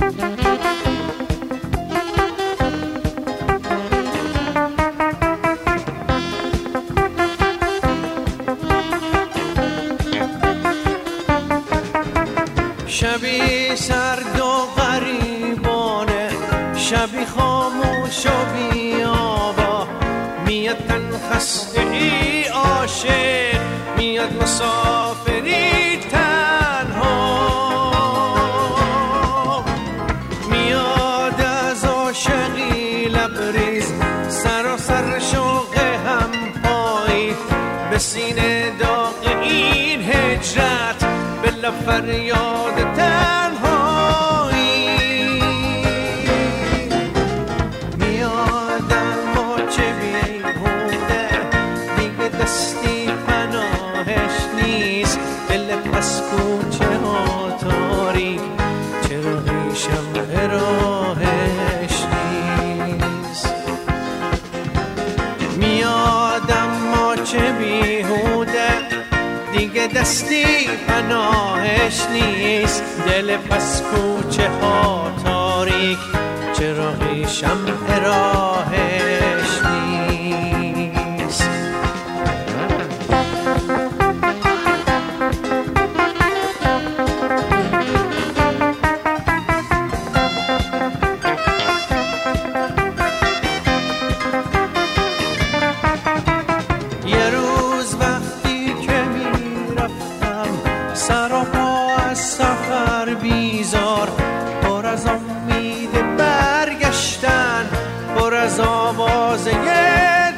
شبی سرد و غریبانه، شبی خاموش و بی‌آوا، میاد تن خسته ای عاشق، میاد مسافری تنها، میاد از عاشقی لبریز، سراسر شوق هم پایی، به سینه داغ این هجرت، به لب فریاد تنهایی. میادم و چه بیهوده، دیگه دستی پناهش نیست، دل پس کوچه ها تاریک، چرا ریشم راهش نیست. میادم و چه بیهوده، دیگه دستی پناهش نیست، دل پس کوچه ها تاریک، چراغی شمع راهش نیست. یه روز وقتی که میرفتم سراپا از سفر بیزار، پر از امید برگشتن، پر از آواز یه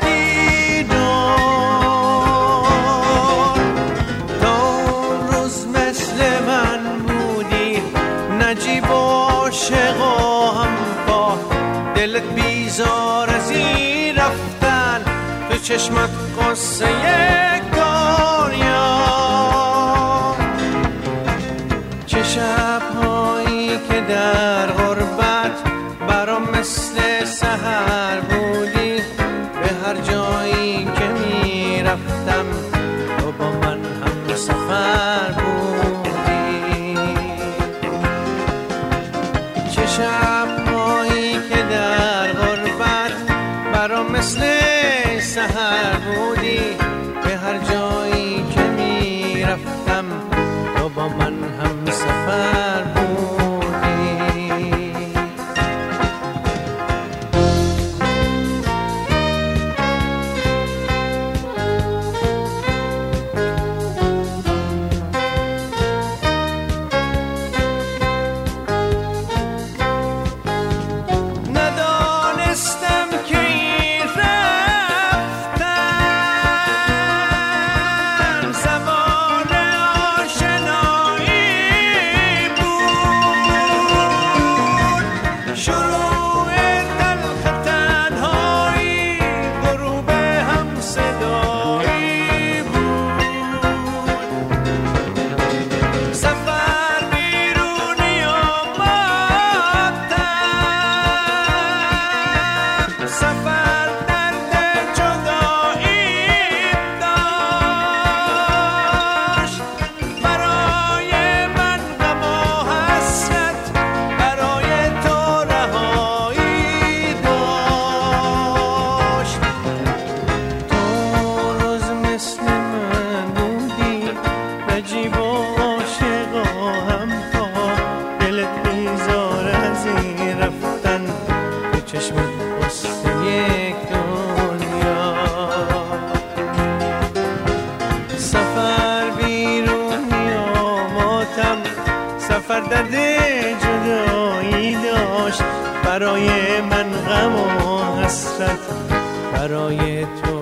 دیدار. تا اون روز مثل من بودی، نجیب و عاشق و همپا، دلت بیزار از این رفتن، تو چشمت قصه دنیا. چه شب‌هایی که در غربت برام مثل سحر بودی، به هر جایی که میرفتم تو با من هم سفر بودی. چه شب‌هایی که در غربت برام مثل سحر بودی، به هر جایی که میرفتم تو با من هم سفر بودی. ندانستم که این رفتن زمان آشنایی بود، شروع تلخ تنهایی، غروب هم صدایی بود. سفر بیرونی آمدن، سفر درد جدایی داشت، برای من غم و حسرت، برای تو رهایی داشت. تو روز مثل من بودی، نجیب و عاشق و همپا، دلت بیزار از این رفتن، به چشمت قصه یک دنیا. سفر بیرونی آماتم، سفر درد جدایی داشت، برای من غم و حسرت، برای تو